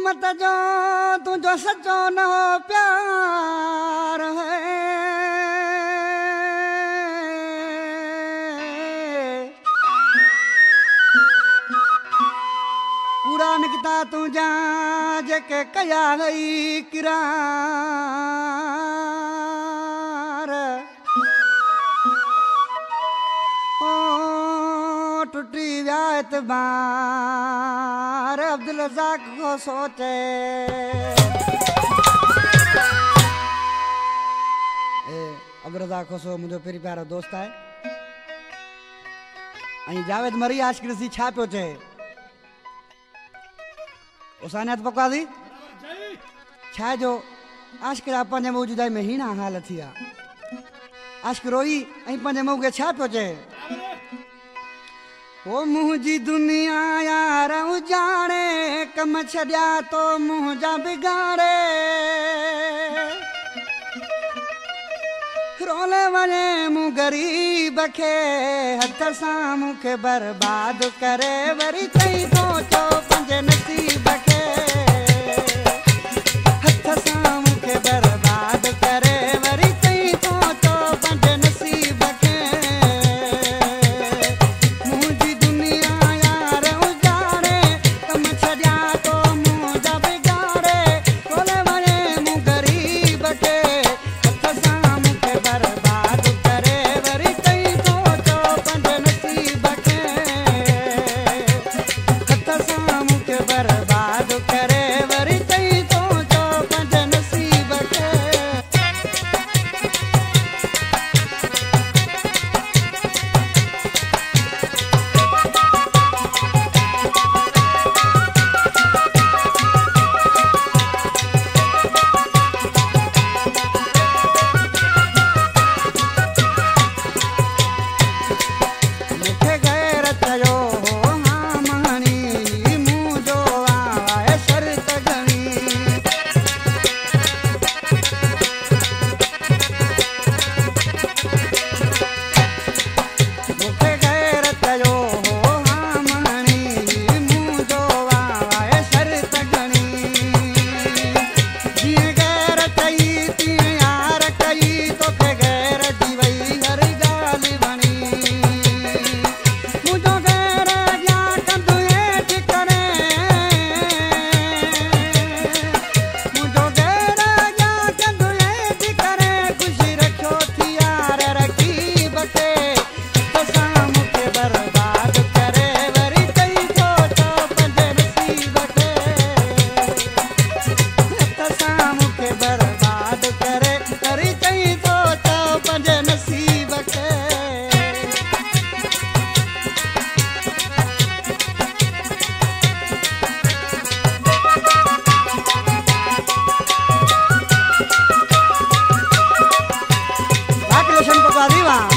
किस्मत जो तुझो सचो न हो प्यार है। कूड़ा निकता तुझा जेके कया गई किरार। ओ टुटी व्या एतबार अब्दुल रज़ाक को सोचे। अब्दुल रज़ाक को सो मुझो पेरी प्यारो दोस्त है। आई जावेद मरी आशिक सी छा पियो चे उसानियत पकवादी छा जो आशिक पंहिंजे मुंहुं जुदाई में हीना हाल थी आ। आशिक रोई ऐं पंहिंजे मुंहुं खे छा पियो चए। ओ मुंहिंजी दुनिया यार उजाणे कम छॾिया तो मुंहिंजा बिगाड़े। रोले वञे मूं ग़रीब खे हथ सां मूंखे बर्बाद करे वरी चई तो चो पंहिंजे नसीब खे हथ सां मूंखे बर्बाद करे वरी चई तो चो पंहिंजे नसीब खे। मुंहिंजी दुनिया यार उजाड़े कम छॾिया तो मुंहिंजा बिगाड़े। रोले वञे मूं ग़रीब खे हथ सां मूंखे बर्बाद करे वरी चई तो चो पंहिंजे नसीब खे हथ सां मूंखे बर्बाद करे वरी चई तो चो पंहिंजे नसीब खे। मूंखे गैरत जो हाँ माणी मूं जो आवाए शर्त घणी। मूंखे गैरत जो हाँ माणी मूं जो आवाए शर्त घणी। जीअं गैर कई तीअं यार कई तोखे गैर जी वई हर ॻाल्हि वणी। मुंहिंजो गैर अॻियां कंदुं हेठि करे मुंहिंजो गैर अॻियां कंदुं हेठि करे ख़ुशी रखियो थी यार रकीब खे हथ सां मूंखे बर्बाद करे वरी चई तो चो पंहिंजे नसीब खे हथ सां मूंखे बर्बाद करे वरी चई तो चो पंहिंजे नसीब खे। वाह कृष्ण पकवादी वाह।